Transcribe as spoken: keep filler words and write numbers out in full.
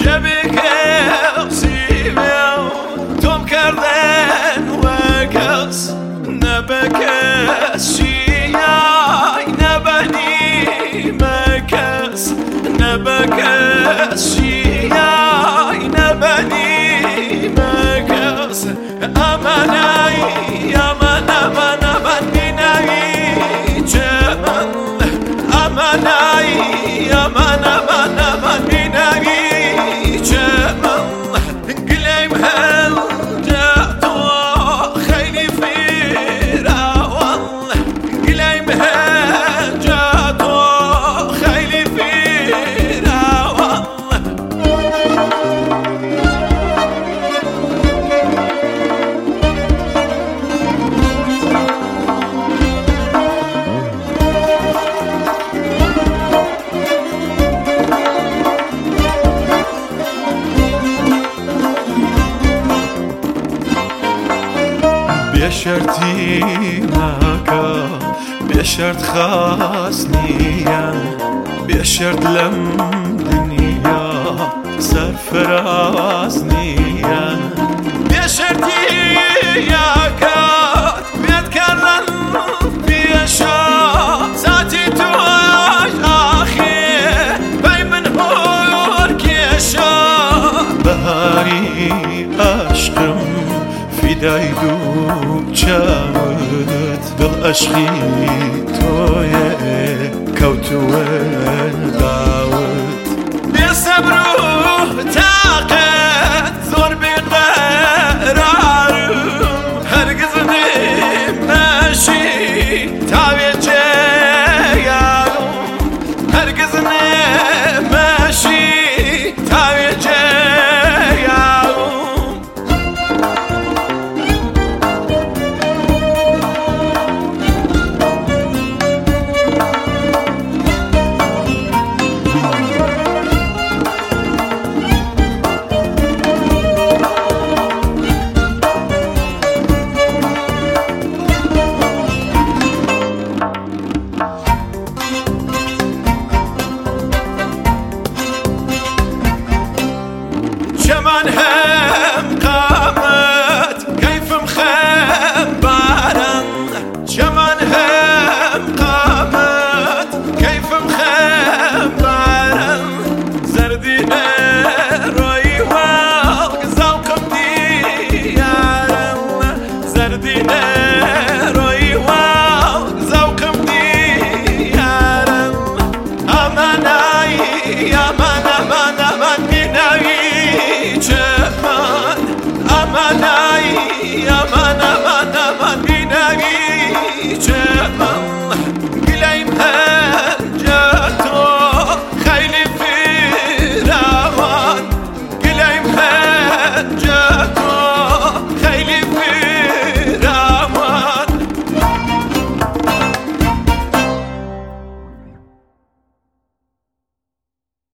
تۆم کردن وەکەس نەبەکەس شیای نەبەنی مەکەس نەبەکەس شیای نەبەنی مەکەس ئەمانای ئەمان ئەمان ئەمان بینایی چەمەن ئەمانای ئەمان ئەمان ئەمان بینایی چەمەن گلەیم هەڵدەتۆ خەیلی فیراوەڵ گلەیم هەڵدەتۆ خەیلی فیراوەڵ بێشەرتی ناکە بێشەرت خاس نییە بێشەرت لەم دنیا سەرفراز نییە بێشەرتی یاکات بێتکەڕەن پێشە زاتی تۆش ئاخێ بەی من هۆر کێشە بەهاری عەشقم فیدای دوو چاوت دڵ عەشقی تۆیە کەوتووە داوت بێسەبر و تاقەت زۆر بێقەرارم هەرگیز نەمەشی تاوێ جێیانم هەرگیز نەمەشی تاوێ جێیانم چەمان هەیە